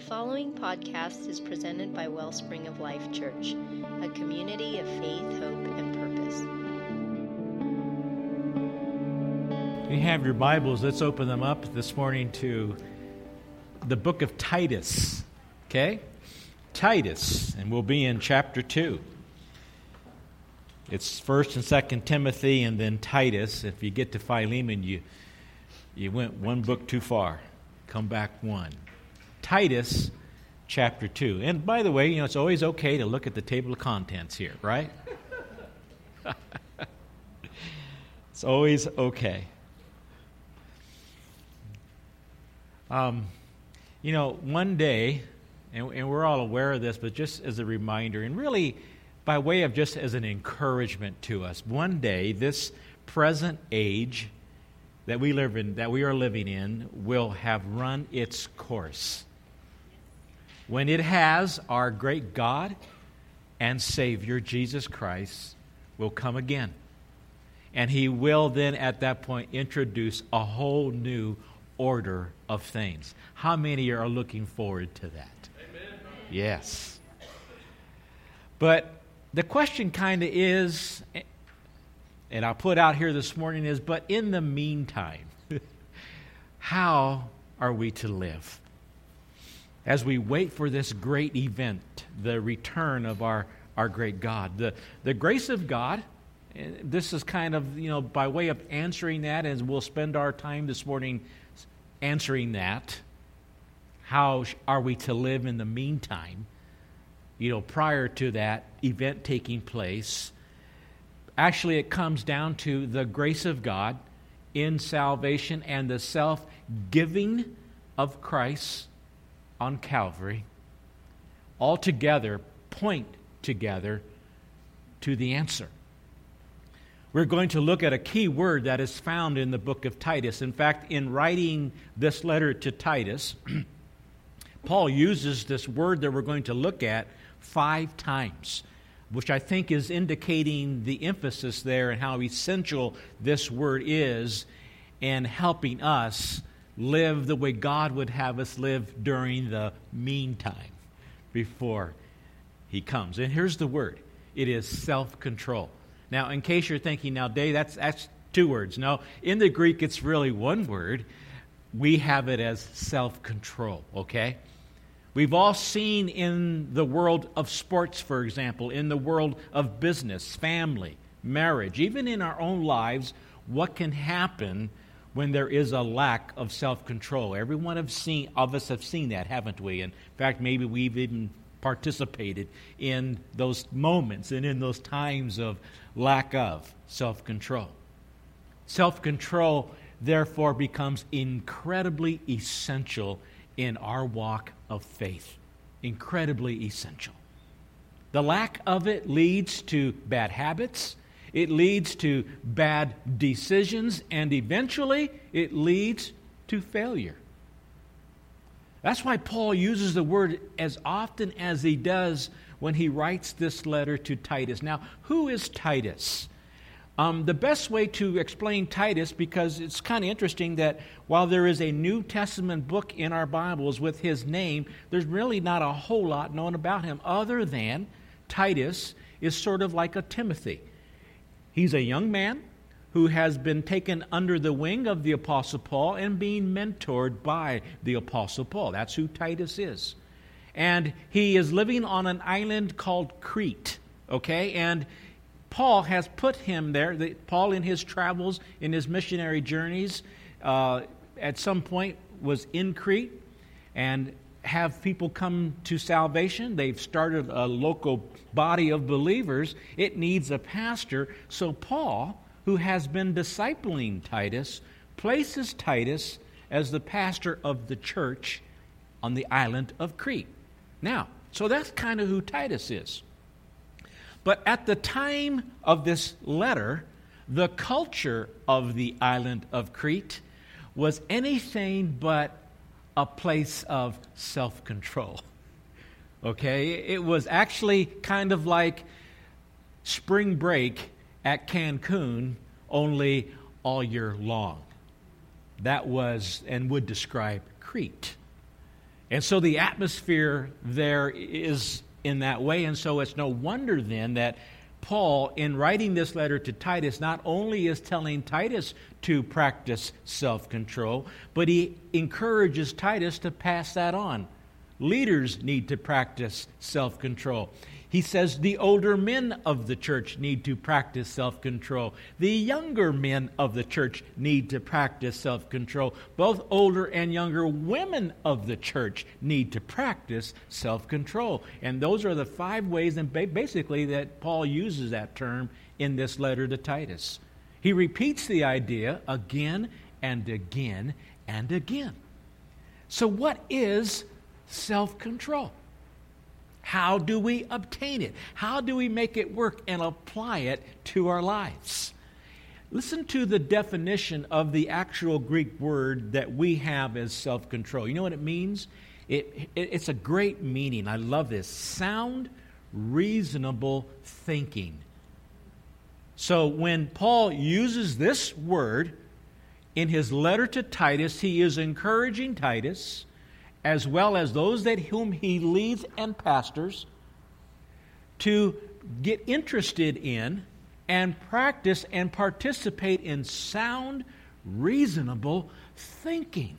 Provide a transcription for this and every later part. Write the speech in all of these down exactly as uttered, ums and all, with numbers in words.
The following podcast is presented by Wellspring of Life Church, a community of faith, hope, and purpose. If you have your Bibles, let's open them up this morning to the book of Titus, okay? Titus, and we'll be in chapter two. It's First and Second Timothy and then Titus. If you get to Philemon, you, you went one book too far. Come back one. Titus chapter two. And by the way, you know, it's always okay to look at the table of contents here, right? It's always okay. Um, you know, one day, and, and we're all aware of this, but just as a reminder, and really by way of just as an encouragement to us, one day this present age that we live in, that we are living in, will have run its course. When it has, our great God and Savior, Jesus Christ, will come again. And He will then at that point introduce a whole new order of things. How many are looking forward to that? Amen. Yes. But the question kind of is, and I'll put out here this morning is, but in the meantime, how are we to live? As we wait for this great event, the return of our, our great God. The, the grace of God, this is kind of, you know, by way of answering that, and we'll spend our time this morning answering that. How are we to live in the meantime, you know, prior to that event taking place? Actually, it comes down to the grace of God in salvation and the self-giving of Christ on Calvary, all together point together to the answer. We're going to look at a key word that is found in the book of Titus. In fact, in writing this letter to Titus, Paul uses this word that we're going to look at five times, which I think is indicating the emphasis there and how essential this word is in helping us live the way God would have us live during the meantime before He comes. And here's the word. It is self-control. Now, in case you're thinking, now, Dave, that's, that's two words. No, in the Greek, it's really one word. We have it as self-control, okay? We've all seen in the world of sports, for example, in the world of business, family, marriage, even in our own lives, what can happen when there is a lack of self-control. Every one of, seen, of us have seen that, haven't we? In fact, maybe we've even participated in those moments and in those times of lack of self-control. Self-control, therefore, becomes incredibly essential in our walk of faith. Incredibly essential. The lack of it leads to bad habits. It leads to bad decisions, and eventually it leads to failure. That's why Paul uses the word as often as he does when he writes this letter to Titus. Now, who is Titus? Um, the best way to explain Titus, because it's kind of interesting that while there is a New Testament book in our Bibles with his name, there's really not a whole lot known about him other than Titus is sort of like a Timothy. He's a young man who has been taken under the wing of the Apostle Paul and being mentored by the Apostle Paul. That's who Titus is. And he is living on an island called Crete, okay? And Paul has put him there. The, Paul, in his travels, in his missionary journeys, uh, at some point was in Crete and have people come to salvation. They've started a local body of believers. It needs a pastor. So Paul, who has been discipling Titus, places Titus as the pastor of the church on the island of Crete. Now, so that's kind of who Titus is. But at the time of this letter, the culture of the island of Crete was anything but a place of self-control. Okay? It was actually kind of like spring break at Cancun, only all year long. That was and would describe Crete. And so the atmosphere there is in that way. And so it's no wonder then that Paul, in writing this letter to Titus, not only is telling Titus to practice self-control, but he encourages Titus to pass that on. Leaders need to practice self-control. He says the older men of the church need to practice self-control. The younger men of the church need to practice self-control. Both older and younger women of the church need to practice self-control. And those are the five ways, and basically, that Paul uses that term in this letter to Titus. He repeats the idea again and again and again. So what is self-control? How do we obtain it? How do we make it work and apply it to our lives? Listen to the definition of the actual Greek word that we have as self-control. You know what it means? It, it, it's a great meaning. I love this. Sound, reasonable thinking. So when Paul uses this word in his letter to Titus, he is encouraging Titus, as well as those that whom he leads and pastors, to get interested in and practice and participate in sound, reasonable thinking.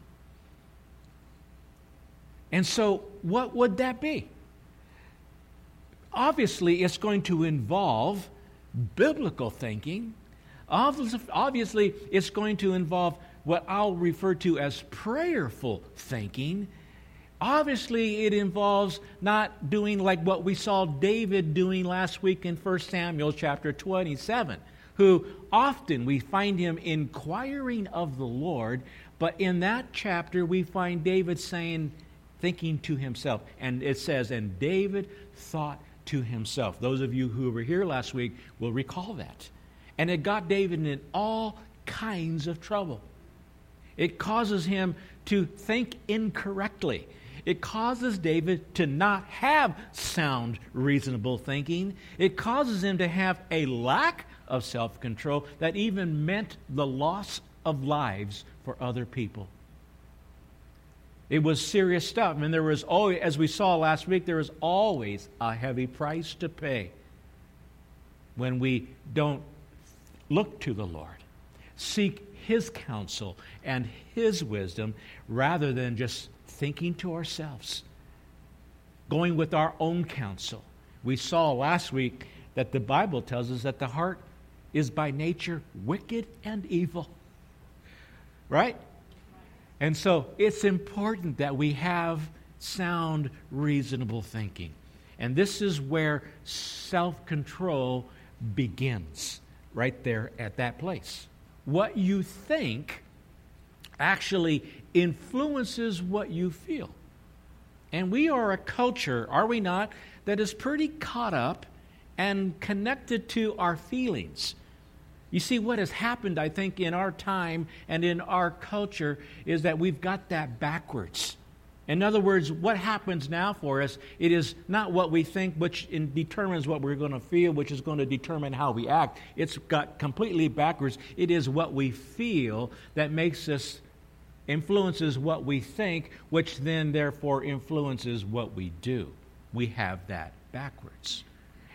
And so, what would that be? Obviously, it's going to involve biblical thinking. Obviously, it's going to involve what I'll refer to as prayerful thinking. Obviously, it involves not doing like what we saw David doing last week in First Samuel chapter twenty-seven, who often we find him inquiring of the Lord, but in that chapter we find David saying, thinking to himself. And it says, and David thought to himself. Those of you who were here last week will recall that. And it got David in all kinds of trouble. It causes him to think incorrectly. It causes David to not have sound, reasonable thinking. It causes him to have a lack of self-control that even meant the loss of lives for other people. It was serious stuff. And there was always, as we saw last week, there was always a heavy price to pay when we don't look to the Lord, seek His counsel and His wisdom rather than just thinking to ourselves, going with our own counsel. We saw last week that the Bible tells us that the heart is by nature wicked and evil. Right? And so it's important that we have sound, reasonable thinking. And this is where self-control begins, right there at that place. What you think actually influences what you feel. And we are a culture, are we not, that is pretty caught up and connected to our feelings. You see, what has happened, I think, in our time and in our culture is that we've got that backwards. In other words, what happens now for us, it is not what we think, which in, determines what we're going to feel, which is going to determine how we act. It's got completely backwards. It is what we feel that makes us, influences what we think, which then therefore influences what we do. We have that backwards.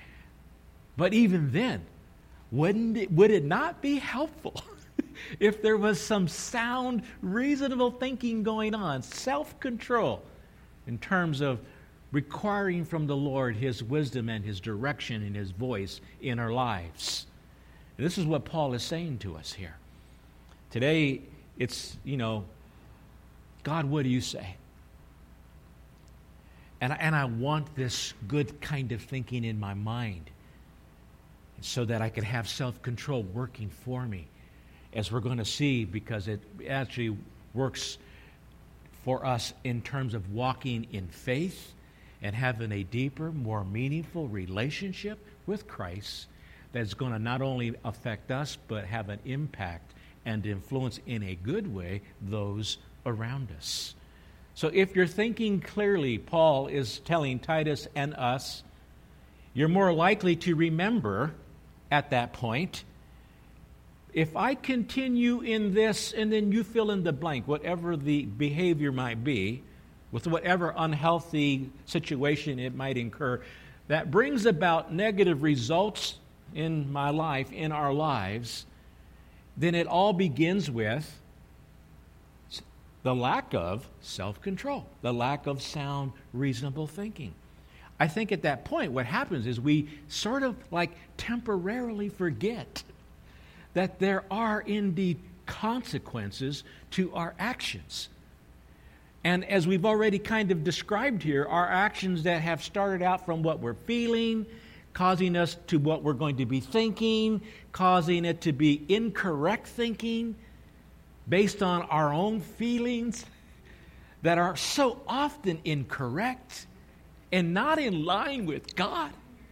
But even then, wouldn't it, would it not be helpful if there was some sound, reasonable thinking going on, self-control, in terms of requiring from the Lord His wisdom and His direction and His voice in our lives? And this is what Paul is saying to us here. Today, it's, you know, God, what do you say? And I, and I want this good kind of thinking in my mind so that I can have self-control working for me, as we're going to see, because it actually works for us in terms of walking in faith and having a deeper, more meaningful relationship with Christ that's going to not only affect us, but have an impact and influence in a good way those around us. So if you're thinking clearly, Paul is telling Titus and us, you're more likely to remember at that point, if I continue in this, and then you fill in the blank, whatever the behavior might be, with whatever unhealthy situation it might incur, that brings about negative results in my life, in our lives, then it all begins with the lack of self-control, the lack of sound, reasonable thinking. I think at that point what happens is we sort of like temporarily forget that there are indeed consequences to our actions. And as we've already kind of described here, our actions that have started out from what we're feeling, causing us to what we're going to be thinking, causing it to be incorrect thinking based on our own feelings that are so often incorrect and not in line with God.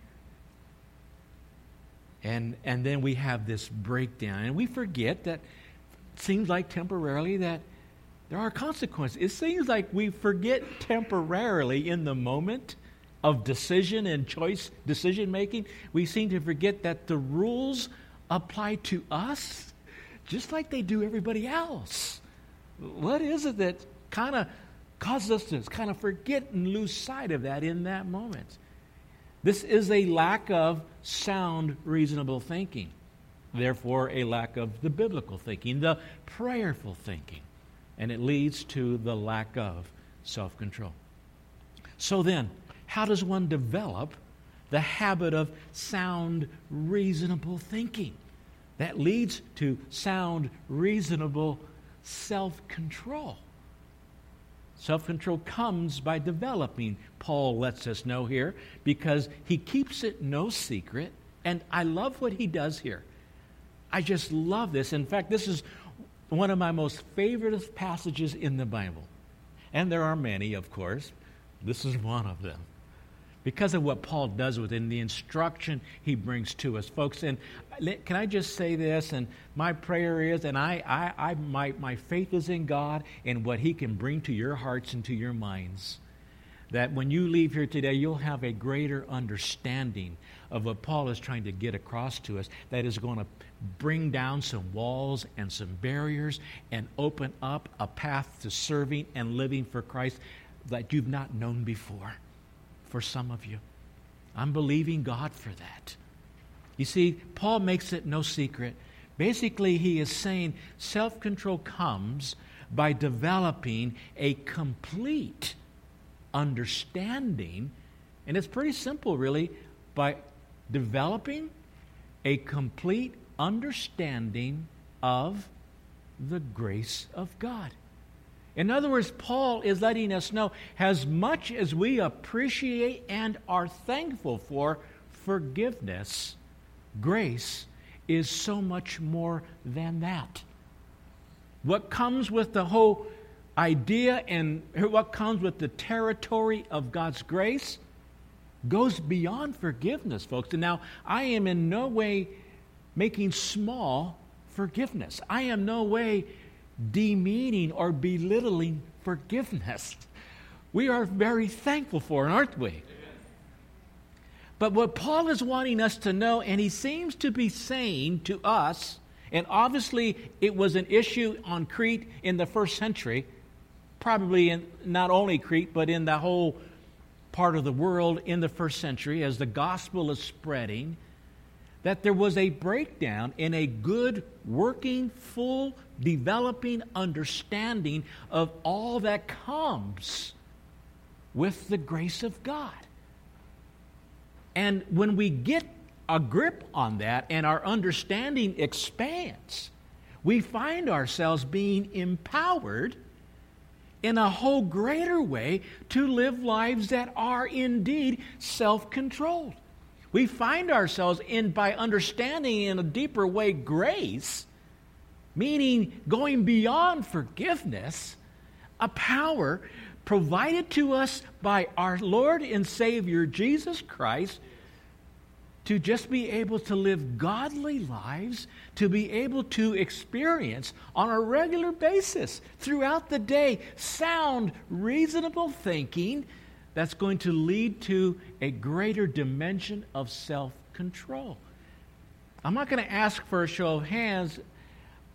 And, and then we have this breakdown, and we forget that it seems like temporarily that there are consequences. It seems like we forget temporarily in the moment of decision and choice decision making. We seem to forget that the rules apply to us just like they do everybody else. What is it that kind of causes us to kind of forget and lose sight of that in that moment? This is a lack of sound, reasonable thinking. Therefore, a lack of the biblical thinking, the prayerful thinking. And it leads to the lack of self-control. So then, how does one develop the habit of sound, reasonable thinking that leads to sound, reasonable self-control? Self-control comes by developing, Paul lets us know here, because he keeps it no secret, and I love what he does here. I just love this. In fact, this is one of my most favorite passages in the Bible. And there are many, of course. This is one of them. Because of what Paul does within the instruction he brings to us, folks. And can I just say this? And my prayer is, and I, I, I my, my faith is in God and what he can bring to your hearts and to your minds, that when you leave here today, you'll have a greater understanding of what Paul is trying to get across to us, that is going to bring down some walls and some barriers and open up a path to serving and living for Christ that you've not known before. For some of you, I'm believing God for that. You see, Paul makes it no secret. Basically, he is saying self-control comes by developing a complete understanding, and it's pretty simple, really, by developing a complete understanding of the grace of God. In other words, Paul is letting us know, as much as we appreciate and are thankful for forgiveness, grace is so much more than that. What comes with the whole idea and what comes with the territory of God's grace goes beyond forgiveness, folks. And now, I am in no way making small forgiveness. I am no way demeaning or belittling forgiveness. We are very thankful for it, aren't we? Amen. But what Paul is wanting us to know, and he seems to be saying to us, and obviously it was an issue on Crete in the first century, probably in not only Crete, but in the whole part of the world in the first century as the gospel is spreading, that there was a breakdown in a good, working, full, developing understanding of all that comes with the grace of God. And when we get a grip on that and our understanding expands, we find ourselves being empowered in a whole greater way to live lives that are indeed self-controlled. We find ourselves in, by understanding in a deeper way, grace, meaning going beyond forgiveness, a power provided to us by our Lord and Savior Jesus Christ to just be able to live godly lives, to be able to experience on a regular basis throughout the day sound, reasonable thinking that's going to lead to a greater dimension of self-control. I'm not going to ask for a show of hands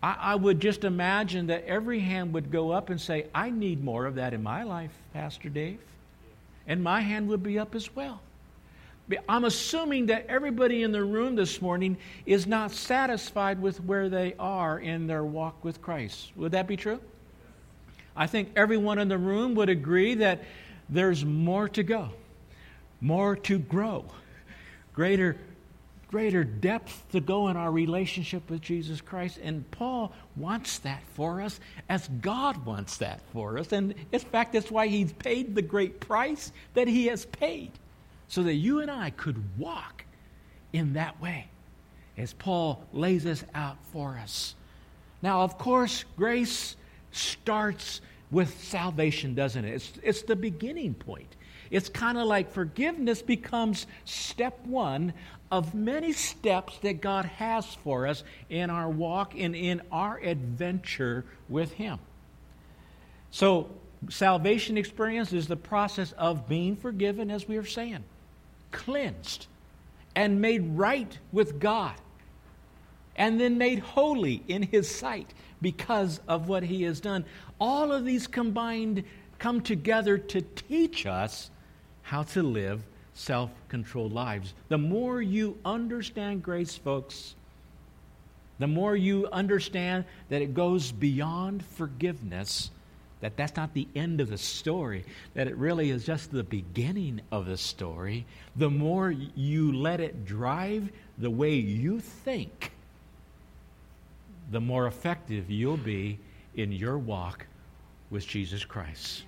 I, I would just imagine that every hand would go up and say, I need more of that in my life, Pastor Dave. And my hand would be up as well. I'm assuming that everybody in the room this morning is not satisfied with where they are in their walk with Christ. Would that be true? I think everyone in the room would agree that there's more to go, more to grow, greater, greater depth to go in our relationship with Jesus Christ. And Paul wants that for us as God wants that for us. And in fact, that's why he's paid the great price that he has paid, so that you and I could walk in that way, as Paul lays this out for us. Now, of course, grace starts with salvation, doesn't it? It's, it's the beginning point. It's kind of like forgiveness becomes step one of many steps that God has for us in our walk and in our adventure with Him. So, salvation experience is the process of being forgiven, as we were saying, cleansed, and made right with God, and then made holy in His sight because of what He has done. All of these combined come together to teach us how to live self-controlled lives. The more you understand grace, folks, the more you understand that it goes beyond forgiveness, that that's not the end of the story, that it really is just the beginning of the story, the more you let it drive the way you think, the more effective you'll be in your walk with Jesus Christ.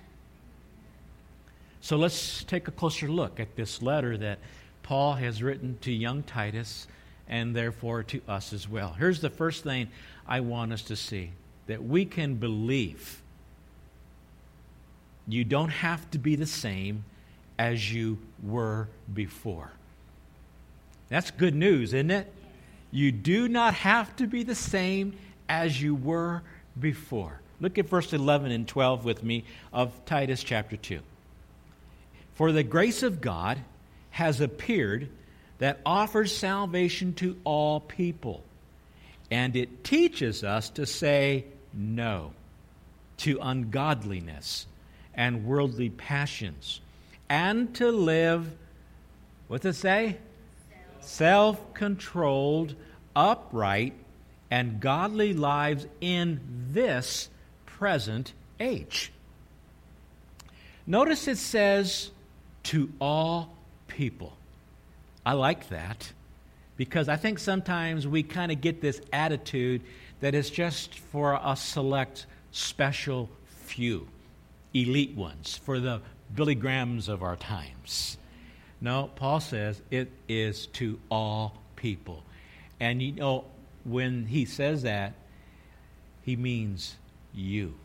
So let's take a closer look at this letter that Paul has written to young Titus, and therefore to us as well. Here's the first thing I want us to see, that we can believe you don't have to be the same as you were before. That's good news, isn't it? You do not have to be the same as you were before. Look at verse eleven and twelve with me of Titus chapter two. For the grace of God has appeared that offers salvation to all people, and it teaches us to say no to ungodliness and worldly passions, and to live, what does it say? Self-controlled, upright, and godly lives in this present age. Notice it says, to all people. I like that, because I think sometimes we kind of get this attitude that it's just for a select, special few, elite ones, for the Billy Grahams of our times. No, Paul says it is to all people. And you know, when he says that, he means you.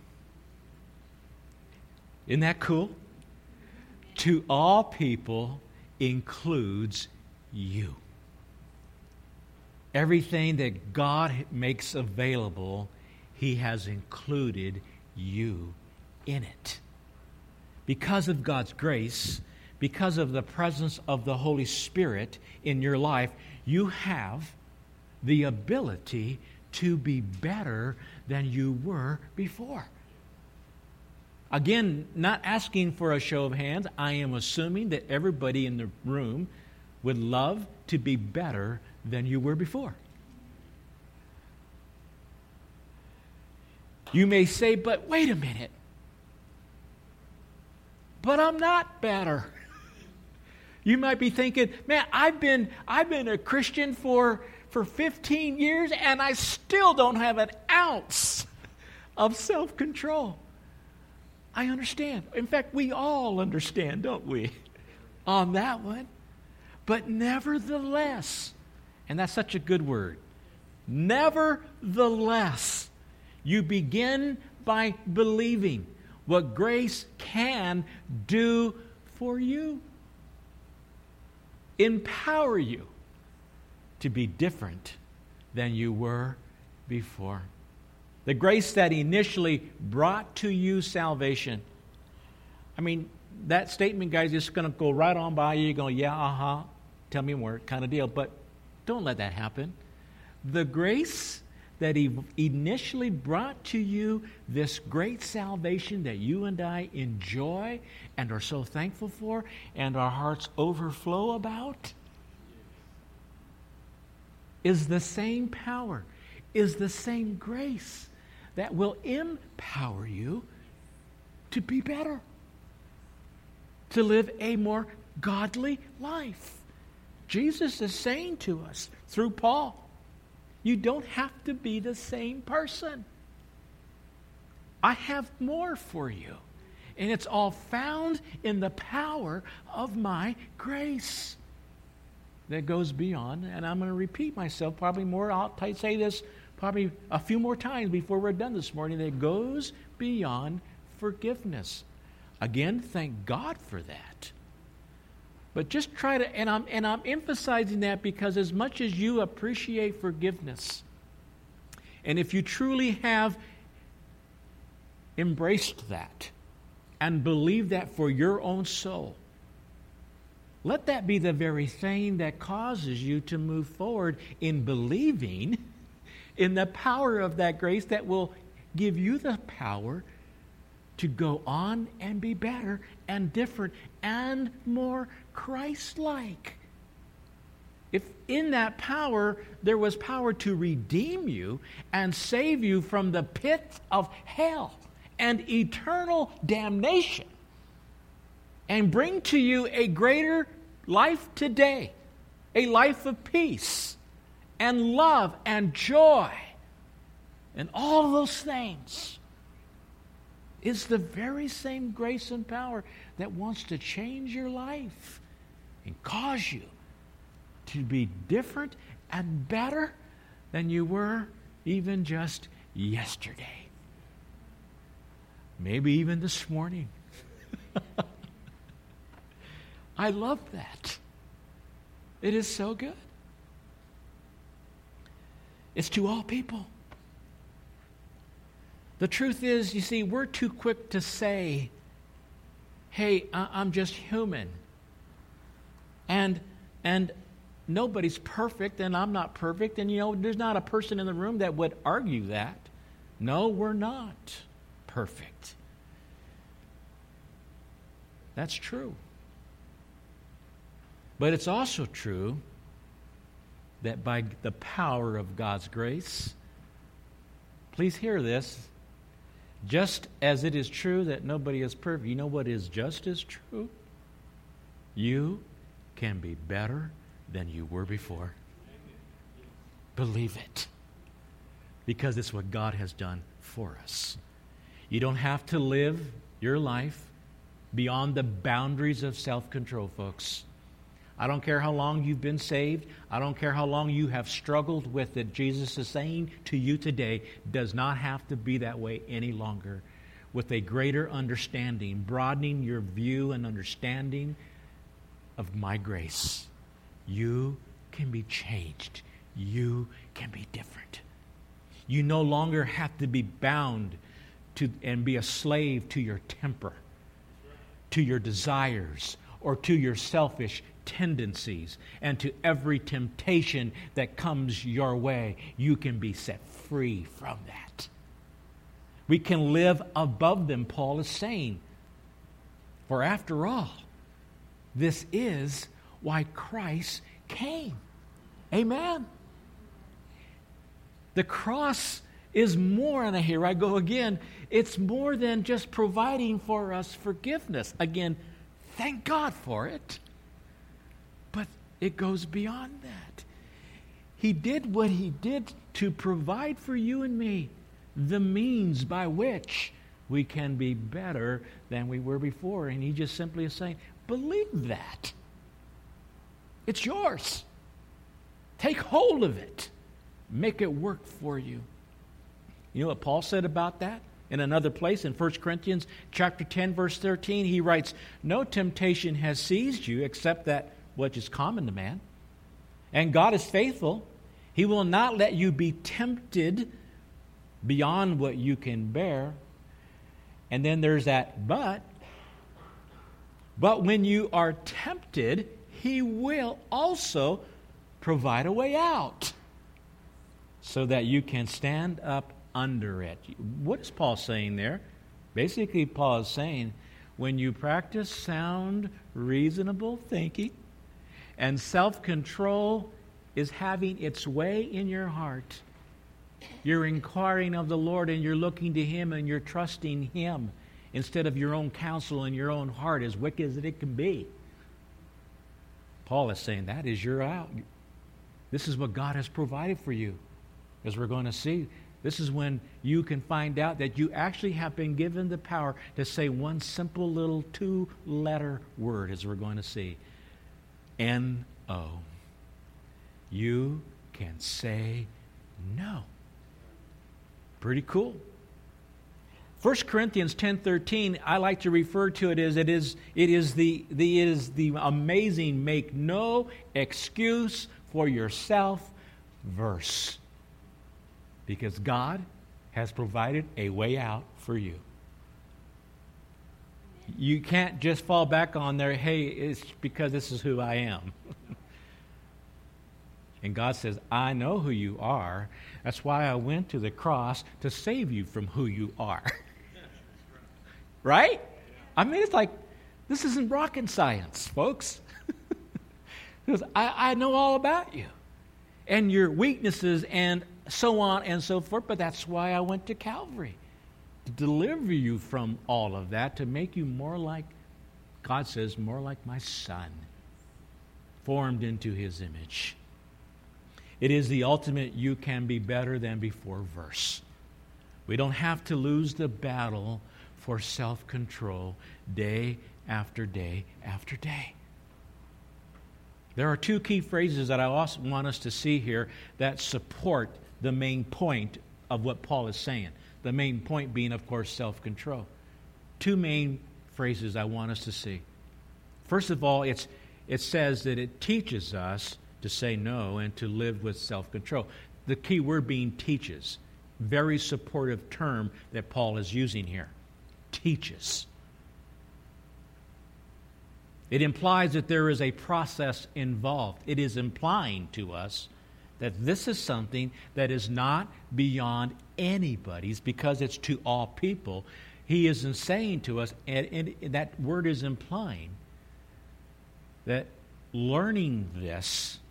Isn't that cool? To all people includes you. Everything that God makes available, He has included you in it. Because of God's grace, because of the presence of the Holy Spirit in your life, you have the ability to be better than you were before. Again, not asking for a show of hands. I am assuming that everybody in the room would love to be better than you were before. You may say, but wait a minute. But I'm not better. You might be thinking, man, I've been I've been a Christian for, for fifteen years and I still don't have an ounce of self-control. I understand. In fact, we all understand, don't we, on that one. But nevertheless, and that's such a good word, nevertheless, you begin by believing what grace can do for you. Empower you to be different than you were before. The grace that initially brought to you salvation. I mean, that statement, guys, is going to go right on by you. You're going, yeah, uh-huh, tell me more kind of deal. But don't let that happen. The grace that He initially brought to you this great salvation that you and I enjoy and are so thankful for and our hearts overflow about, is the same power, is the same grace that will empower you to be better, to live a more godly life. Jesus is saying to us through Paul, you don't have to be the same person. I have more for you. And it's all found in the power of my grace that goes beyond, and I'm going to repeat myself probably more. I'll say this probably a few more times before we're done this morning. That goes beyond forgiveness. Again, thank God for that. But just try to, and I'm and I'm emphasizing that because as much as you appreciate forgiveness, and if you truly have embraced that and believe that for your own soul, let that be the very thing that causes you to move forward in believing in the power of that grace that will give you the power to go on and be better and different and more Christ-like. If in that power there was power to redeem you and save you from the pit of hell and eternal damnation, and bring to you a greater life today, a life of peace and love and joy and all of those things, is the very same grace and power that wants to change your life and cause you to be different and better than you were even just yesterday. Maybe even this morning. I love that. It is so good. It's to all people. The truth is, you see, we're too quick to say, hey, I'm just human. And and nobody's perfect, and I'm not perfect. And, you know, there's not a person in the room that would argue that. No, we're not perfect. That's true. But it's also true that by the power of God's grace, please hear this, just as it is true that nobody is perfect, you know what is just as true? You can be better than you were before. Believe it. Because it's what God has done for us. You don't have to live your life beyond the boundaries of self-control, folks. I don't care how long you've been saved. I don't care how long you have struggled with it. Jesus is saying to you today, does not have to be that way any longer. With a greater understanding, broadening your view and understanding of my grace, you can be changed. You can be different. You no longer have to be bound to and be a slave to your temper, to your desires, or to your selfish tendencies, and to every temptation that comes your way. You can be set free from that. We can live above them, Paul is saying. For after all, this is why Christ came. Amen. The cross is more, and here I go again, it's more than just providing for us forgiveness. Again, thank God for it. But it goes beyond that. He did what He did to provide for you and me the means by which we can be better than we were before. And He just simply is saying, believe that. It's yours. Take hold of it. Make it work for you. You know what Paul said about that? In another place, in First Corinthians chapter ten, verse thirteen, he writes, no temptation has seized you except that which is common to man. And God is faithful. He will not let you be tempted beyond what you can bear. And then there's that but. But when you are tempted, He will also provide a way out. so that you can stand up under it. What is Paul saying there? Basically, Paul is saying, when you practice sound, reasonable thinking, and self-control is having its way in your heart, you're inquiring of the Lord and you're looking to Him and you're trusting Him instead of your own counsel and your own heart, as wicked as it can be. Paul is saying that is your out. This is what God has provided for you. As we're going to see, this is when you can find out that you actually have been given the power to say one simple little two-letter word, as we're going to see. N O. You can say no. Pretty cool. First Corinthians ten thirteen, I like to refer to it as it is it is the, the it is the amazing make no excuse for yourself verse. Because God has provided a way out for you. You can't just fall back on there, hey, it's because this is who I am. And God says, I know who you are. That's why I went to the cross to save you from who you are. Right? I mean, it's like, this isn't rocket science, folks. Because I, I know all about you. And your weaknesses and so on and so forth. But that's why I went to Calvary. To deliver you from all of that. To make you more like, God says, more like my Son. Formed into His image. It is the ultimate you can be better than before verse. We don't have to lose the battle for self-control day after day after day. There are two key phrases that I also want us to see here that support the main point of what Paul is saying. The main point being, of course, self-control. Two main phrases I want us to see. First of all, it's it says that it teaches us to say no and to live with self-control. The key word being teaches. Very supportive term that Paul is using here. Teaches. It implies that there is a process involved. It is implying to us that this is something that is not beyond anybody's because it's to all people. He isn't saying to us, and, and that word is implying that learning this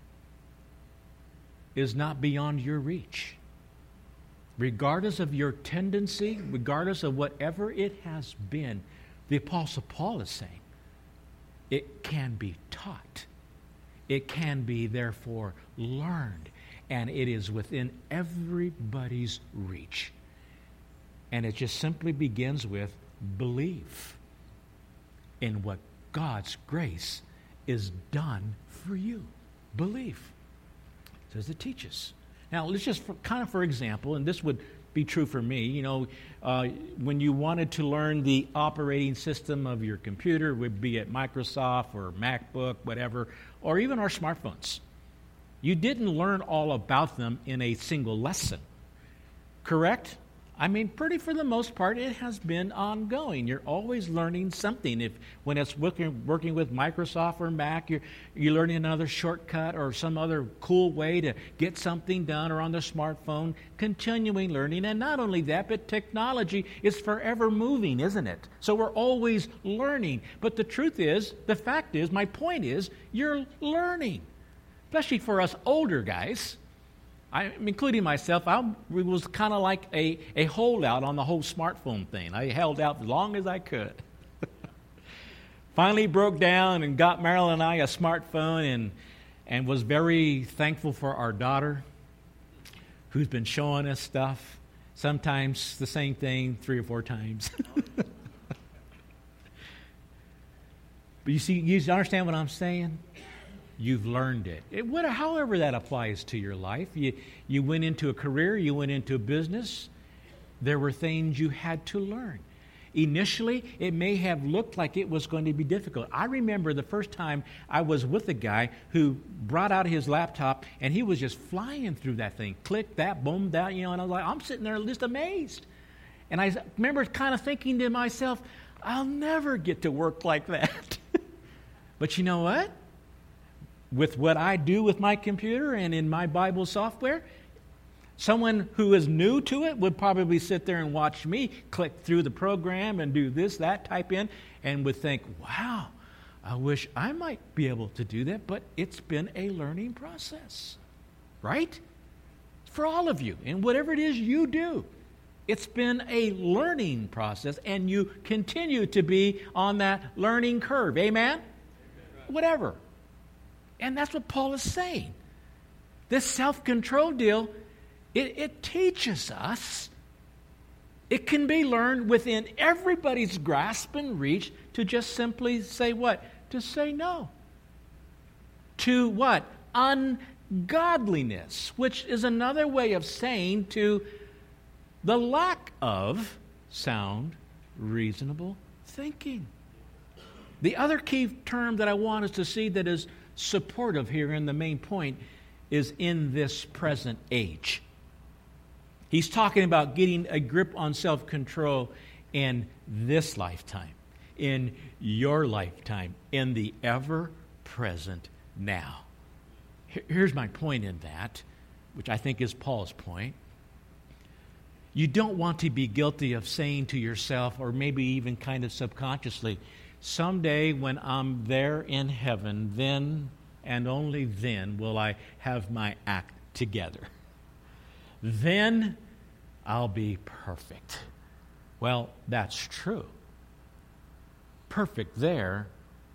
is not beyond your reach. Regardless of your tendency, regardless of whatever it has been, the Apostle Paul is saying, it can be taught. It can be, therefore, learned. And it is within everybody's reach. And it just simply begins with belief in what God's grace is done for you. Belief. It says it teaches. Now, let's just, for, kind of for example, and this would be true for me, you know, uh, when you wanted to learn the operating system of your computer, would be at Microsoft or MacBook, whatever, or even our smartphones. You didn't learn all about them in a single lesson, correct? I mean, pretty for the most part, it has been ongoing. You're always learning something. If when it's working, working with Microsoft or Mac, you're, you're learning another shortcut or some other cool way to get something done, or on the smartphone, continuing learning. And not only that, but technology is forever moving, isn't it? So we're always learning. But the truth is, the fact is, my point is, you're learning. Especially for us older guys. I'm including myself. I was kind of like a, a holdout on the whole smartphone thing. I held out as long as I could. Finally broke down and got Marilyn and I a smartphone, and and was very thankful for our daughter, who's been showing us stuff. Sometimes the same thing three or four times. But you see, you understand what I'm saying? You've learned it. it what, however that applies to your life. You, you went into a career, you went into a business. There were things you had to learn. Initially, it may have looked like it was going to be difficult. I remember the first time I was with a guy who brought out his laptop, and he was just flying through that thing. Click that, boom, that, you know, and I was like, I'm sitting there just amazed. And I remember kind of thinking to myself, I'll never get to work like that. But you know what? With what I do with my computer and in my Bible software, Someone who is new to it would probably sit there and watch me click through the program and do this, that, type in, and would think, wow, I wish I might be able to do that, but it's been a learning process, right? For all of you, and whatever it is you do, it's been a learning process, and you continue to be on that learning curve. Amen? Amen. Whatever. And that's what Paul is saying. This self-control deal, it, it teaches us. It can be learned within everybody's grasp and reach to just simply say what? To say no. To what? Ungodliness, which is another way of saying to the lack of sound, reasonable thinking. The other key term that I want us to see that is supportive here in the main point is in this present age. He's talking about getting a grip on self-control in this lifetime, in your lifetime, in the ever-present now. Here's my point in that, which I think is Paul's point. You don't want to be guilty of saying to yourself, or maybe even kind of subconsciously, someday when I'm there in heaven, then and only then will I have my act together. Then I'll be perfect. Well, that's true. Perfect there,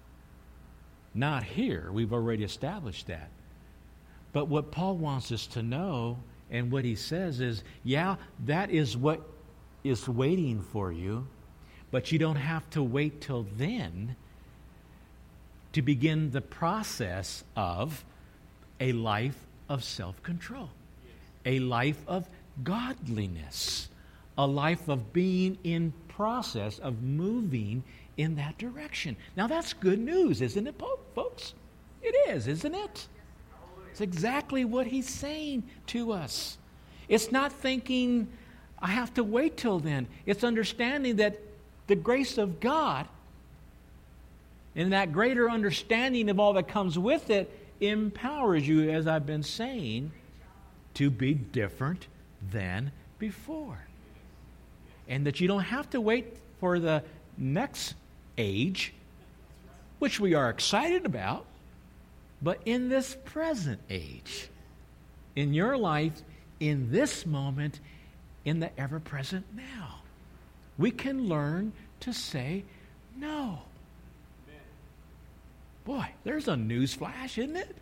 not here. We've already established that. But what Paul wants us to know, and what he says is, yeah, that is what is waiting for you, but you don't have to wait till then to begin the process of a life of self-control, a life of godliness, a life of being in process of moving in that direction. Now that's good news, isn't it, folks? It is, isn't it? It's exactly what he's saying to us. It's not thinking, I have to wait till then. It's understanding that the grace of God and that greater understanding of all that comes with it empowers you, as I've been saying, to be different than before. And that you don't have to wait for the next age, which we are excited about, but in this present age, in your life, in this moment, in the ever-present now, we can learn to say no. Boy, there's a news flash, isn't it?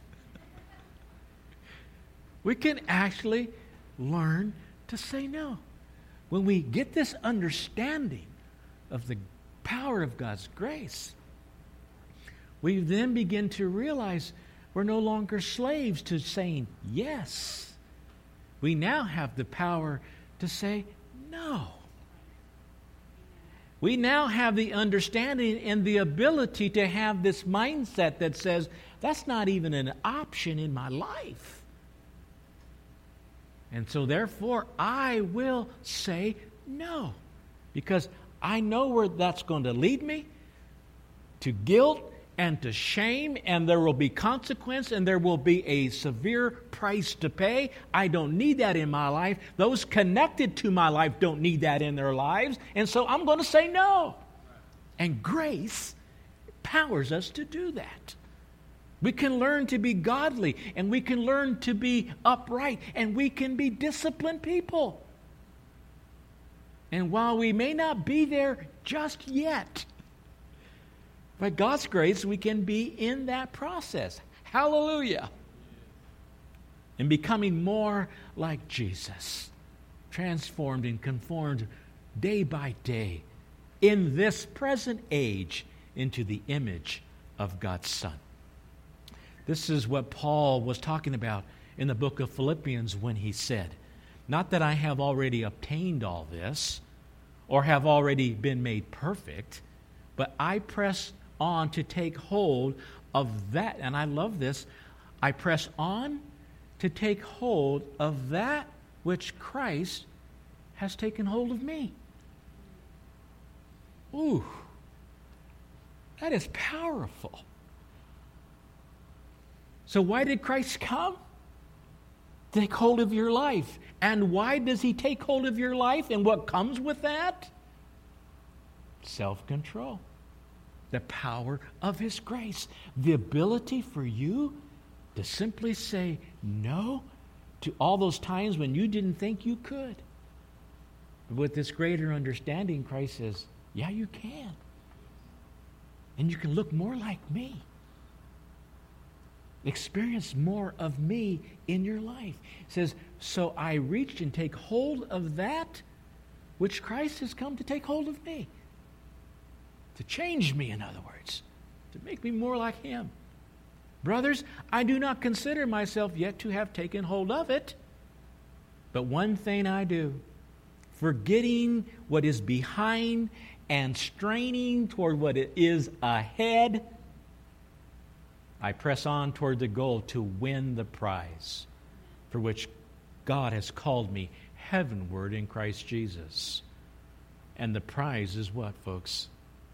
We can actually learn to say no. When we get this understanding of the power of God's grace, we then begin to realize we're no longer slaves to saying yes. We now have the power to say no. We now have the understanding and the ability to have this mindset that says, that's not even an option in my life. And so therefore, I will say no. Because I know where that's going to lead me, to guilt and to shame, and there will be consequence, and there will be a severe price to pay. I don't need that in my life. Those connected to my life don't need that in their lives, and so I'm going to say no. And grace empowers us to do that. We can learn to be godly, and we can learn to be upright, and we can be disciplined people. And while we may not be there just yet, by God's grace, we can be in that process. Hallelujah. And becoming more like Jesus, transformed and conformed day by day in this present age into the image of God's Son. This is what Paul was talking about in the book of Philippians when he said, not that I have already obtained all this or have already been made perfect, but I press on to take hold of that. And I love this. I press on to take hold of that which Christ has taken hold of me. Ooh, that is powerful. So why did Christ come? take hold of your life. And why does he take hold of your life? And what comes with that? Self-control. The power of his grace. The ability for you to simply say no to all those times when you didn't think you could. With this greater understanding, Christ says, yeah, you can. And you can look more like me. Experience more of me in your life. It says, so I reach and take hold of that which Christ has come to take hold of me. To change me, in other words. To make me more like him. Brothers, I do not consider myself yet to have taken hold of it. But one thing I do, forgetting what is behind and straining toward what is ahead, I press on toward the goal to win the prize for which God has called me heavenward in Christ Jesus. And the prize is what, folks?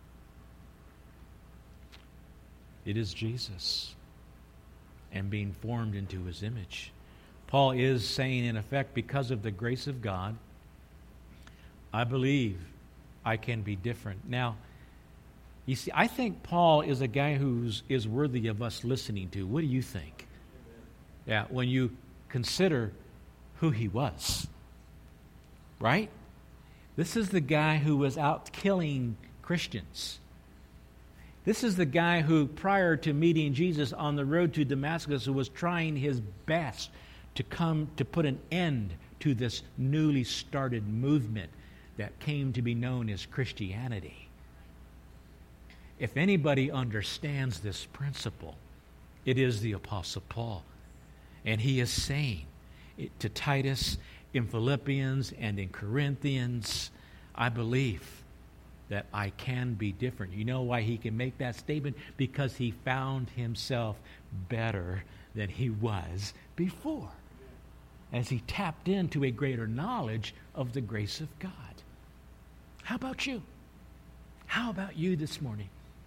It is Jesus and being formed into his image. Paul is saying, in effect, because of the grace of God, I believe I can be different. Now, you see, I think Paul is a guy who is worthy of us listening to. What do you think? Yeah, when you consider who he was. Right? This is the guy who was out killing Christians. This is the guy who, prior to meeting Jesus on the road to Damascus, who was trying his best to come to put an end to this newly started movement that came to be known as Christianity. If anybody understands this principle, it is the Apostle Paul. And he is saying it to Titus in Philippians and in Corinthians, I believe that I can be different. You know why he can make that statement? Because he found himself better than he was before, as he tapped into a greater knowledge of the grace of God. How about you? How about you this morning?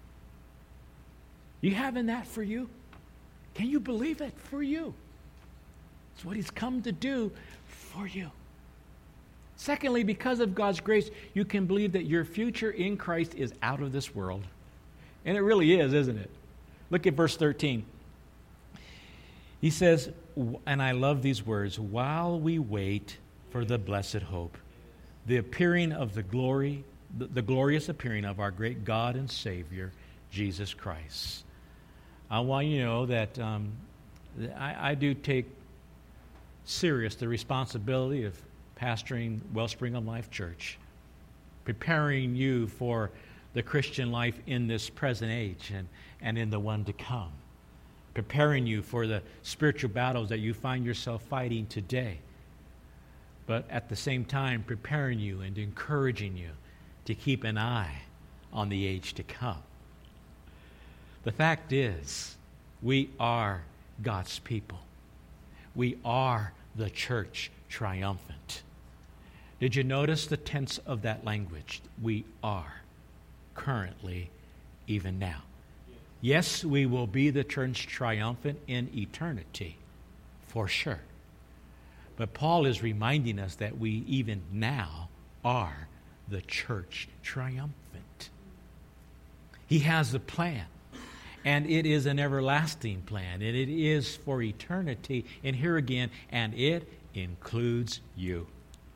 You having that for you? Can you believe it for you? It's what he's come to do for you. Secondly, because of God's grace, you can believe that your future in Christ is out of this world. And it really is, isn't it? Look at verse thirteen. He says, and I love these words, while we wait for the blessed hope, the appearing of the glory, the, the glorious appearing of our great God and Savior, Jesus Christ. I want you to know that um, I, I do take serious the responsibility of pastoring Wellspring of Life Church, preparing you for the Christian life in this present age and, and in the one to come, preparing you for the spiritual battles that you find yourself fighting today, but at the same time preparing you and encouraging you to keep an eye on the age to come. The fact is, we are God's people. We are the church triumphant. Did you notice the tense of that language? We are currently, even now. Yes, we will be the church triumphant in eternity, for sure. But Paul is reminding us that we even now are the church triumphant. He has a plan. And it is an everlasting plan. And it is for eternity. And here again, and it includes you.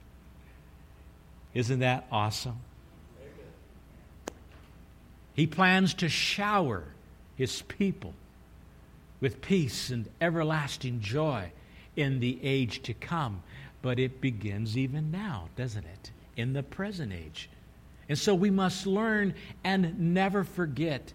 Isn't that awesome? He plans to shower his people with peace and everlasting joy in the age to come. But it begins even now, doesn't it? In the present age. And so we must learn and never forget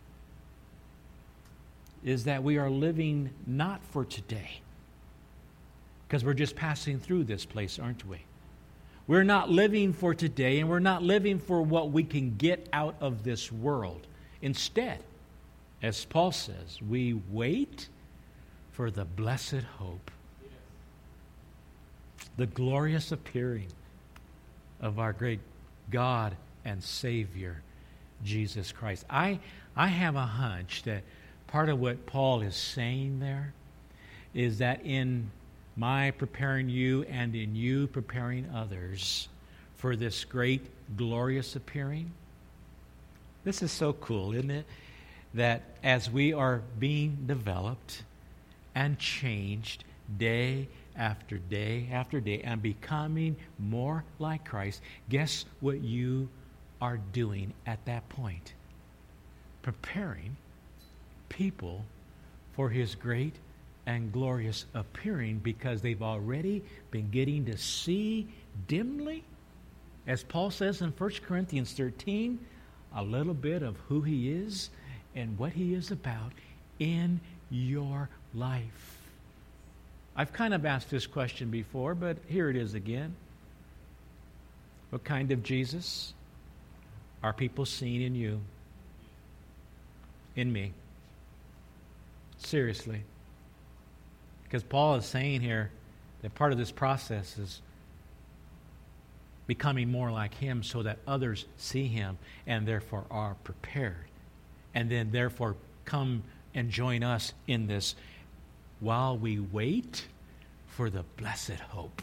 is that we are living not for today. Because we're just passing through this place, aren't we? We're not living for today, and we're not living for what we can get out of this world. Instead, as Paul says, we wait for the blessed hope, the glorious appearing of our great God and Savior, Jesus Christ. I, I have a hunch that part of what Paul is saying there is that in my preparing you and in you preparing others for this great, glorious appearing. This is so cool, isn't it? That as we are being developed and changed day after day after day and becoming more like Christ, guess what you are doing at that point? Preparing people for His great and glorious appearing, because they've already been getting to see dimly, as Paul says in First Corinthians thirteen, a little bit of who He is and what He is about in your life. I've kind of asked this question before, but here it is again. What kind of Jesus are people seeing in you? In me? Seriously. Because Paul is saying here that part of this process is becoming more like Him so that others see Him and therefore are prepared. And then therefore come and join us in this while we wait for the blessed hope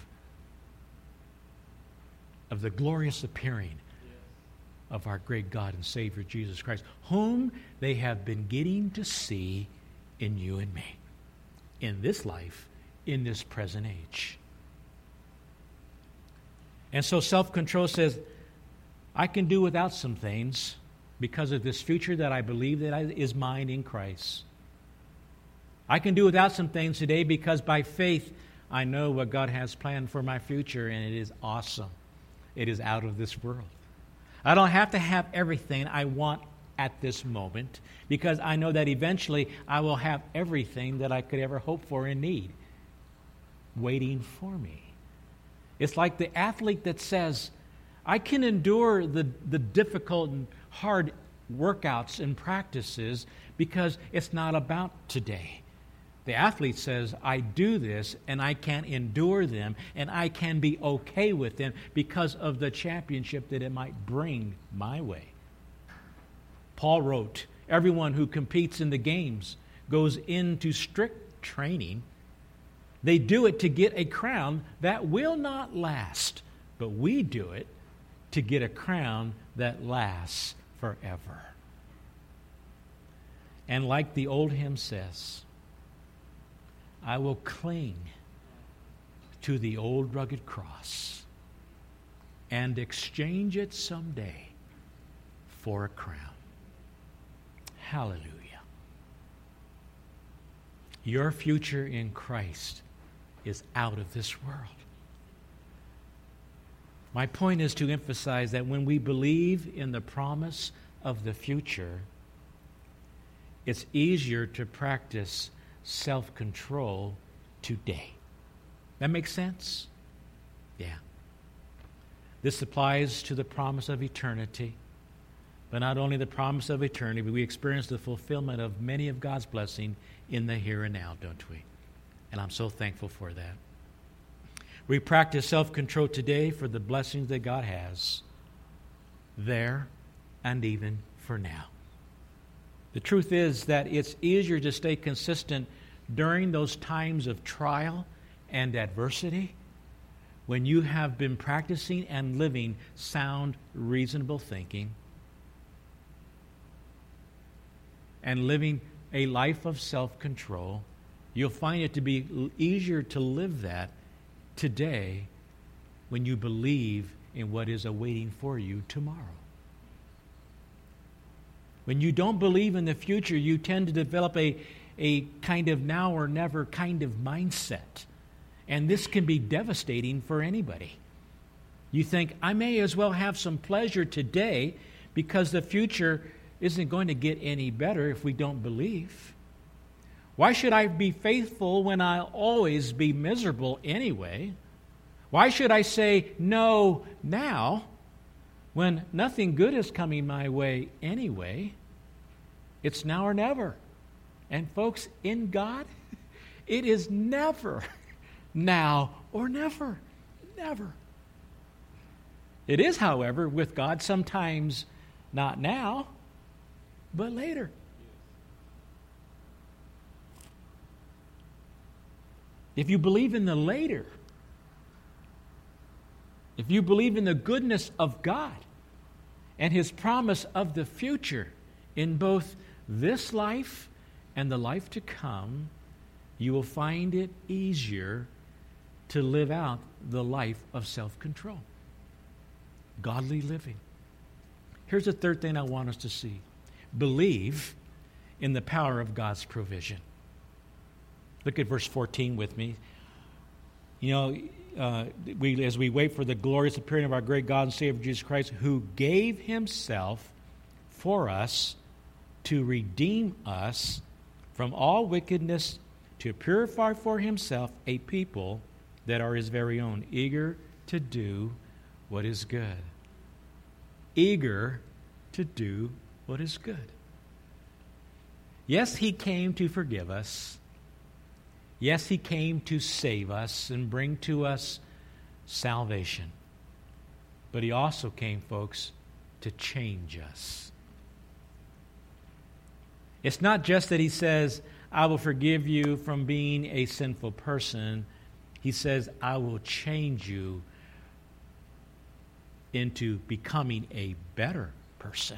of the glorious appearing of our great God and Savior Jesus Christ, whom they have been getting to see in you and me, in this life, in this present age. And so self-control says, I can do without some things because of this future that I believe that is mine in Christ. I can do without some things today because by faith I know what God has planned for my future, and it is awesome. It is out of this world. I don't have to have everything I want at this moment because I know that eventually I will have everything that I could ever hope for and need waiting for me. It's like the athlete that says, I can endure the, the difficult and hard workouts and practices because it's not about today. The athlete says, I do this and I can endure them and I can be okay with them because of the championship that it might bring my way. Paul wrote, everyone who competes in the games goes into strict training. They do it to get a crown that will not last, but we do it to get a crown that lasts forever. And like the old hymn says, I will cling to the old rugged cross and exchange it someday for a crown. Hallelujah. Your future in Christ is out of this world. My point is to emphasize that when we believe in the promise of the future, it's easier to practice self-control today. That makes sense? Yeah. This applies to the promise of eternity. But not only the promise of eternity, but we experience the fulfillment of many of God's blessings in the here and now, don't we? And I'm so thankful for that. We practice self-control today for the blessings that God has there and even for now. The truth is that it's easier to stay consistent during those times of trial and adversity when you have been practicing and living sound, reasonable thinking and living a life of self-control. You'll find it to be easier to live that today when you believe in what is awaiting for you tomorrow. When you don't believe in the future, you tend to develop a, a kind of now or never kind of mindset. And this can be devastating for anybody. You think, I may as well have some pleasure today because the future isn't going to get any better if we don't believe. Why should I be faithful when I'll always be miserable anyway? Why should I say no now when nothing good is coming my way anyway? It's now or never. And folks, in God, it is never now or never. Never. It is, however, with God, sometimes not now, but later. if you believe in the later, if you believe in the goodness of God and His promise of the future in both this life and the life to come, you will find it easier to live out the life of self-control, godly living. Here's the third thing I want us to see. Believe in the power of God's provision. Look at verse fourteen with me. You know, uh, we, as we wait for the glorious appearing of our great God and Savior Jesus Christ, who gave Himself for us to redeem us from all wickedness, to purify for Himself a people that are His very own, eager to do what is good. Eager to do what is good. Yes, He came to forgive us. Yes, He came to save us and bring to us salvation. But He also came, folks, to change us. It's not just that He says, I will forgive you from being a sinful person. He says, I will change you into becoming a better person.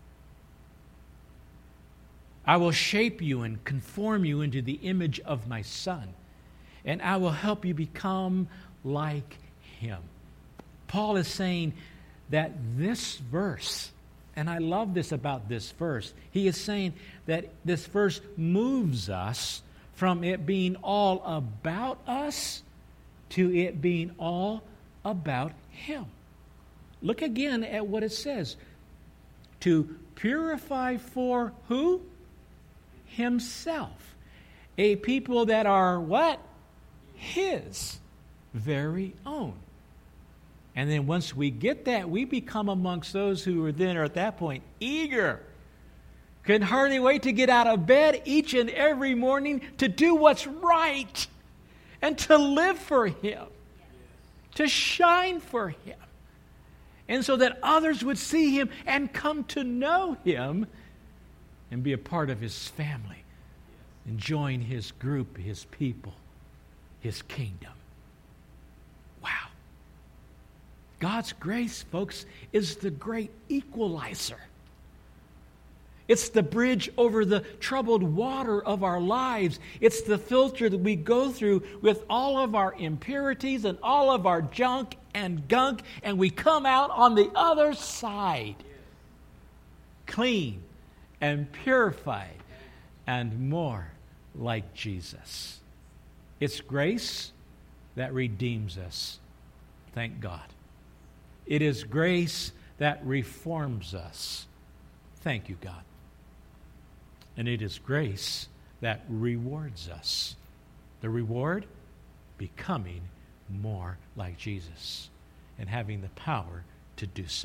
I will shape you and conform you into the image of my Son, and I will help you become like Him. Paul is saying that this verse, and I love this about this verse, he is saying that this verse moves us from it being all about us to it being all about Him. Look again at what it says. To purify for who? Himself. A people that are what? His very own. And then once we get that, we become amongst those who are then, or at that point, eager. Can hardly wait to get out of bed each and every morning to do what's right and to live for Him, to shine for Him. And so that others would see Him and come to know Him and be a part of His family and join His group, His people, His kingdom. Wow. God's grace, folks, is the great equalizer. It's the bridge over the troubled water of our lives. It's the filter that we go through with all of our impurities and all of our junk and gunk, and we come out on the other side clean and purified and more like Jesus. It's grace that redeems us. Thank God. It is grace that reforms us. Thank you, God. And it is grace that rewards us. The reward? Becoming more like Jesus and having the power to do so.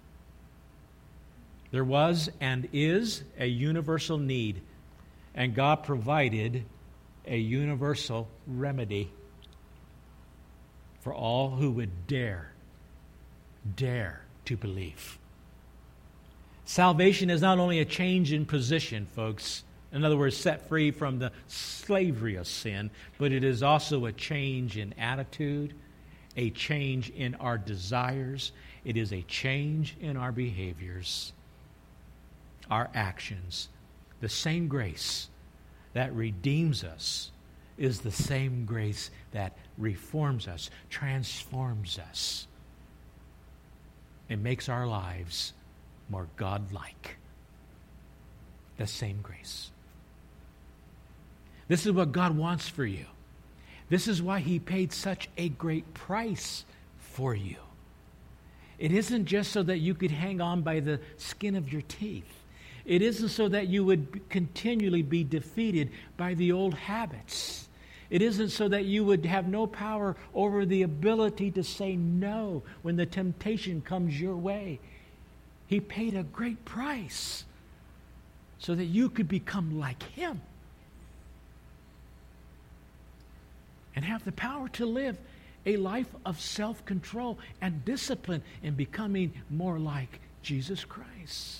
There was and is a universal need, and God provided a universal remedy for all who would dare, dare to believe. Salvation is not only a change in position, folks, in other words, set free from the slavery of sin, but it is also a change in attitude, a change in our desires. It is a change in our behaviors, our actions. The same grace that redeems us is the same grace that reforms us, transforms us, and makes our lives more God-like. The same grace. This is what God wants for you. This is why He paid such a great price for you. It isn't just so that you could hang on by the skin of your teeth. It isn't so that you would continually be defeated by the old habits. It isn't so that you would have no power over the ability to say no when the temptation comes your way. He paid a great price so that you could become like Him and have the power to live a life of self-control and discipline in becoming more like Jesus Christ.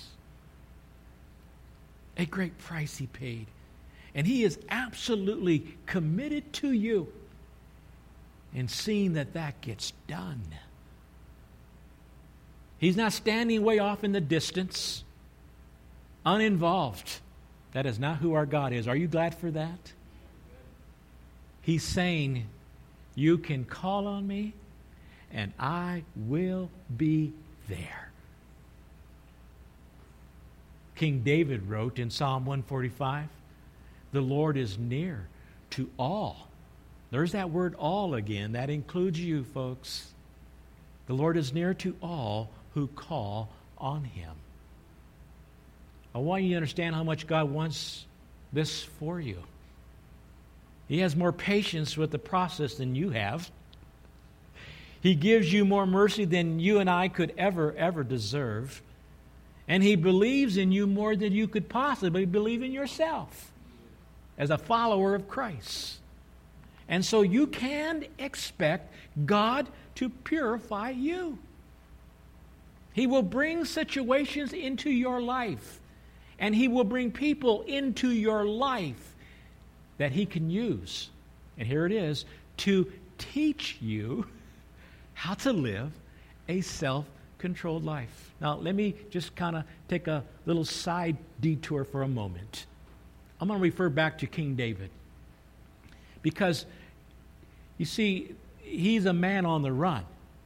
A great price He paid. And He is absolutely committed to you and seeing that that gets done. He's not standing way off in the distance, uninvolved. That is not who our God is. Are you glad for that? He's saying, you can call on me, and I will be there. King David wrote in Psalm one forty-five, the Lord is near to all. There's that word all again. That includes you, folks. The Lord is near to all who call on Him. I want you to understand how much God wants this for you. He has more patience with the process than you have. He gives you more mercy than you and I could ever, ever deserve. And He believes in you more than you could possibly believe in yourself as a follower of Christ. And so you can expect God to purify you. He will bring situations into your life, and He will bring people into your life that He can use. And here it is, to teach you how to live a self-controlled life. Now, let me just kind of take a little side detour for a moment. I'm going to refer back to King David. Because, you see, he's a man on the run.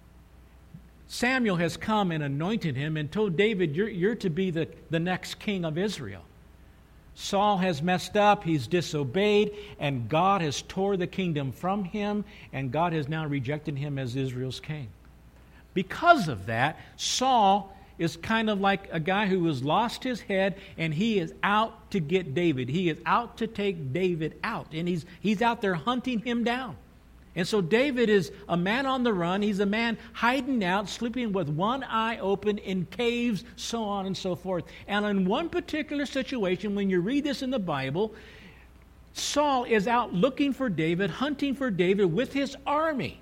Samuel has come and anointed him and told David, you're, you're to be the, the next king of Israel. Saul has messed up, he's disobeyed, and God has tore the kingdom from him, and God has now rejected him as Israel's king. Because of that, Saul is kind of like a guy who has lost his head, and he is out to get David. He is out to take David out, and he's, he's out there hunting him down. And so David is a man on the run. He's a man hiding out, sleeping with one eye open in caves, so on and so forth. And in one particular situation, when you read this in the Bible, Saul is out looking for David, hunting for David with his army.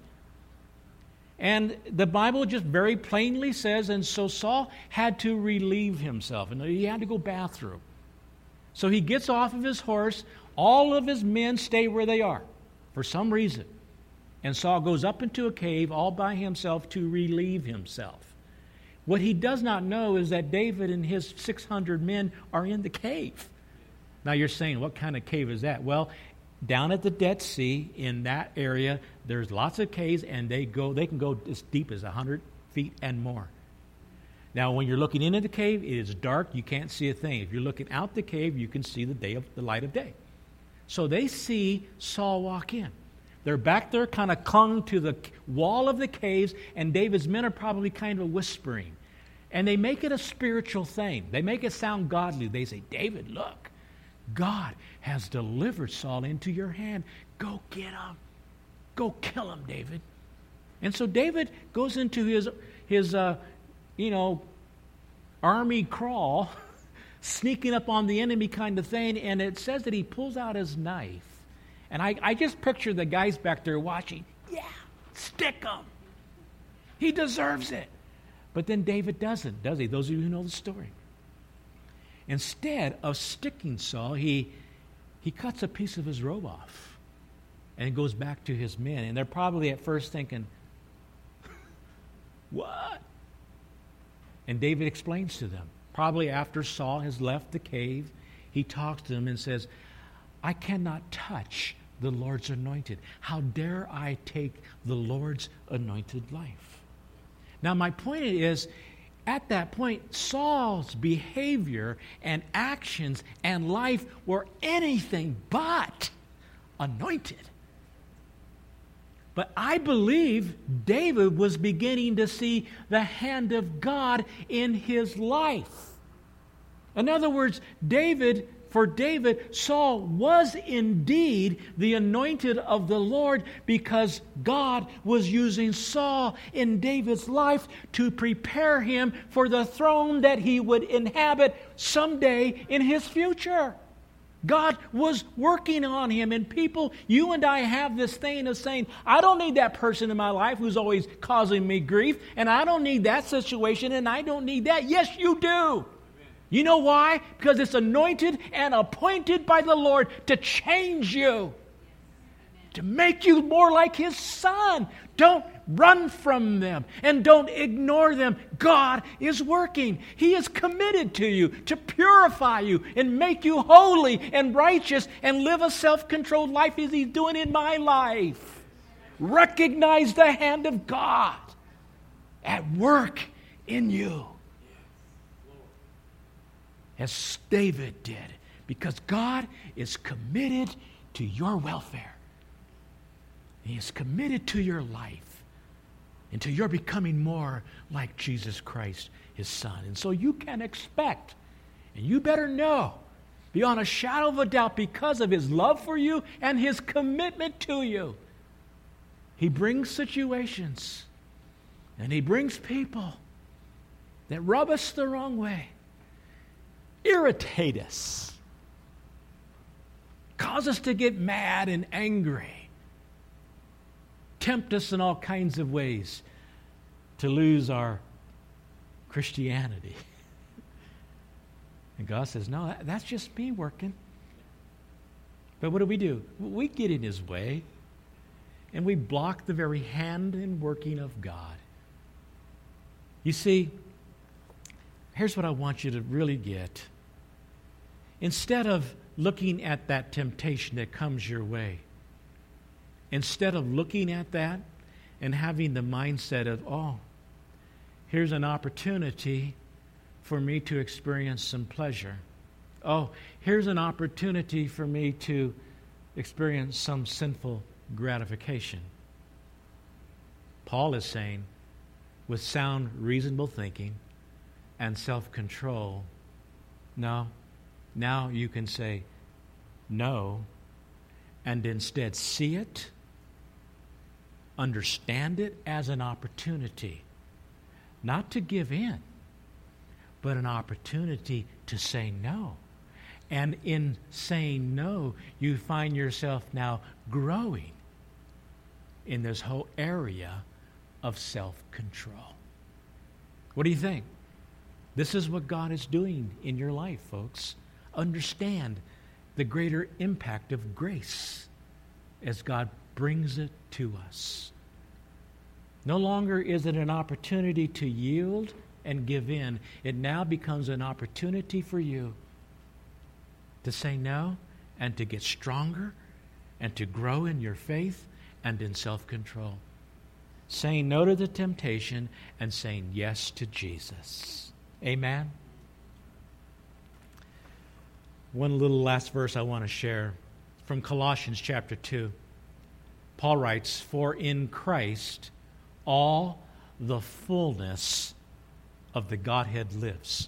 And the Bible just very plainly says, and so Saul had to relieve himself, and he had to go bathroom. So he gets off of his horse. All of his men stay where they are for some reason. And Saul goes up into a cave all by himself to relieve himself. What he does not know is that David and his six hundred men are in the cave. Now you're saying, what kind of cave is that? Well, down at the Dead Sea, in that area, there's lots of caves, and they go. They can go as deep as one hundred feet and more. Now, when you're looking into the cave, it is dark. You can't see a thing. If you're looking out the cave, you can see the day of the light of day. So they see Saul walk in. They're back there kind of clung to the wall of the caves, and David's men are probably kind of whispering. And they make it a spiritual thing. They make it sound godly. They say, David, look, God has delivered Saul into your hand. Go get him. Go kill him, David. And so David goes into his, his uh, you know, army crawl, sneaking up on the enemy kind of thing, and it says that he pulls out his knife. And I, I just picture the guys back there watching. Yeah, stick him. He deserves it. But then David doesn't, does he? Those of you who know the story. Instead of sticking Saul, he, he cuts a piece of his robe off and goes back to his men. And they're probably at first thinking, what? And David explains to them. Probably after Saul has left the cave, he talks to them and says, I cannot touch the Lord's anointed. How dare I take the Lord's anointed life? Now, my point is, at that point, Saul's behavior and actions and life were anything but anointed. But I believe David was beginning to see the hand of God in his life. In other words, David... For David, Saul was indeed the anointed of the Lord because God was using Saul in David's life to prepare him for the throne that he would inhabit someday in his future. God was working on him. And people, you and I have this thing of saying, I don't need that person in my life who's always causing me grief, and I don't need that situation, and I don't need that. Yes, you do. You know why? Because it's anointed and appointed by the Lord to change you. to make you more like His Son. Don't run from them and don't ignore them. God is working. He is committed to you to purify you and make you holy and righteous and live a self-controlled life as He's doing in my life. Recognize the hand of God at work in you, as David did, because God is committed to your welfare. He is committed to your life and to your becoming more like Jesus Christ, His Son. And so you can expect, and you better know, beyond a shadow of a doubt, because of His love for you and His commitment to you, He brings situations and He brings people that rub us the wrong way, irritate us, cause us to get mad and angry, tempt us in all kinds of ways to lose our Christianity. And God says, no, that's just me working. But what do we do? We get in His way, and we block the very hand and working of God. You see, here's what I want you to really get. Instead of looking at that temptation that comes your way, instead of looking at that and having the mindset of, oh, here's an opportunity for me to experience some pleasure. Oh, here's an opportunity for me to experience some sinful gratification. Paul is saying, with sound, reasonable thinking and self-control, no, now you can say no, and instead see it, understand it as an opportunity, not to give in, but an opportunity to say no. And in saying no, you find yourself now growing in this whole area of self-control. What do you think? This is what God is doing in your life, folks. Understand the greater impact of grace as God brings it to us. No longer is it an opportunity to yield and give in. It now becomes an opportunity for you to say no and to get stronger and to grow in your faith and in self-control. Saying no to the temptation and saying yes to Jesus. Amen? One little last verse I want to share from Colossians chapter two. Paul writes, "For in Christ all the fullness of the Godhead lives."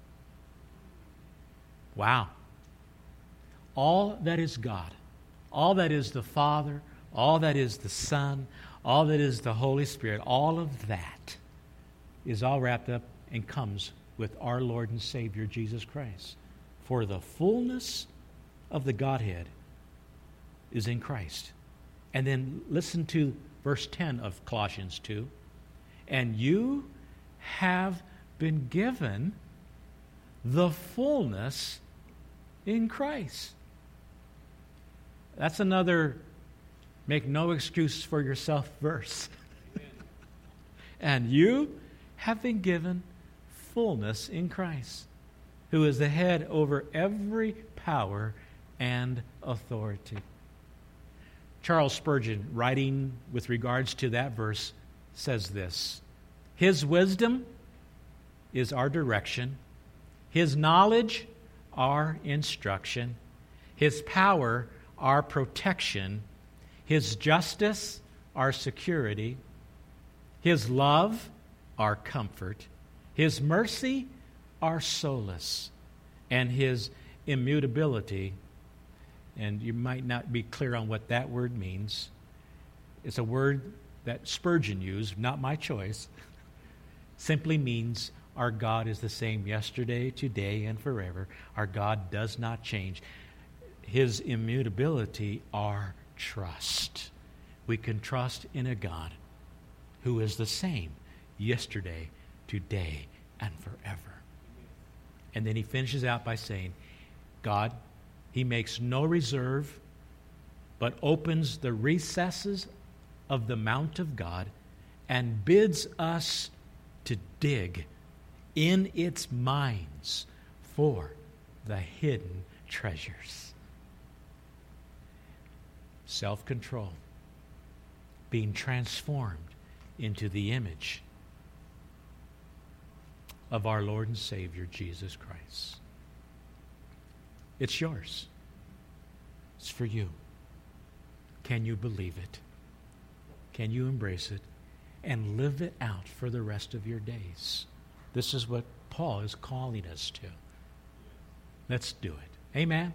Wow. All that is God, all that is the Father, all that is the Son, all that is the Holy Spirit, all of that is all wrapped up and comes with our Lord and Savior, Jesus Christ. For the fullness of the Godhead is in Christ. And then listen to verse ten of Colossians two. And you have been given the fullness in Christ. That's another make no excuse for yourself verse. And you have been given fullness in Christ, who is the head over every power and authority. Charles Spurgeon, writing with regards to that verse, says this: His wisdom is our direction, His knowledge our instruction, His power our protection, His justice our security, His love our comfort, His mercy our solace, and His immutability. And you might not be clear on what that word means. It's a word that Spurgeon used, not my choice. Simply means our God is the same yesterday, today, and forever. Our God does not change. His immutability, our trust. We can trust in a God who is the same yesterday, today, and forever. And then he finishes out by saying, God, He makes no reserve but opens the recesses of the mount of God and bids us to dig in its mines for the hidden treasures. Self-control, being transformed into the image of our Lord and Savior, Jesus Christ. It's yours. It's for you. Can you believe it? Can you embrace it and live it out for the rest of your days? This is what Paul is calling us to. Let's do it. Amen.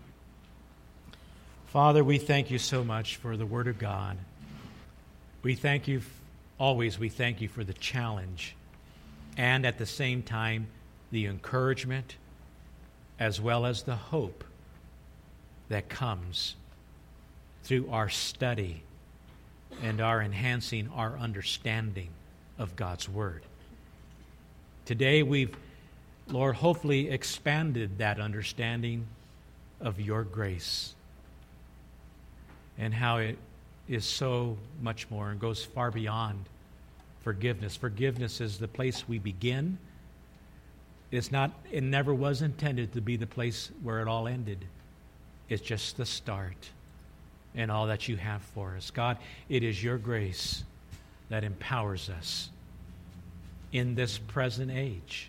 Father, we thank you so much for the Word of God. We thank you, always we thank you for the challenge and at the same time the encouragement as well as the hope that comes through our study and our enhancing our understanding of God's Word. Today we've, Lord, hopefully expanded that understanding of your grace and how it is so much more and goes far beyond forgiveness. Forgiveness is the place we begin. It's not, it never was intended to be the place where it all ended. It's just the start and all that you have for us. God, it is your grace that empowers us in this present age,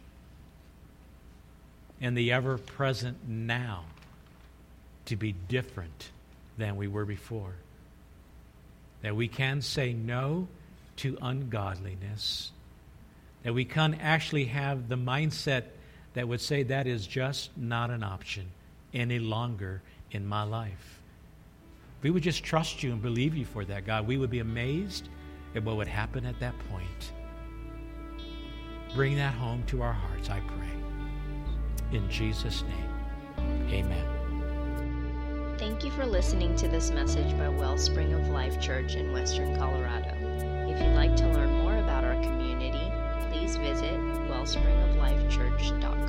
in the ever-present now, to be different than we were before. That we can say no to ungodliness. That we can actually have the mindset that would say that is just not an option any longer in my life. If we would just trust you and believe you for that, God, we would be amazed at what would happen at that point. Bring that home to our hearts, I pray. In Jesus' name, amen. Thank you for listening to this message by Wellspring of Life Church in Western Colorado. If you'd like to learn more about our community, please visit wellspring of life church dot com.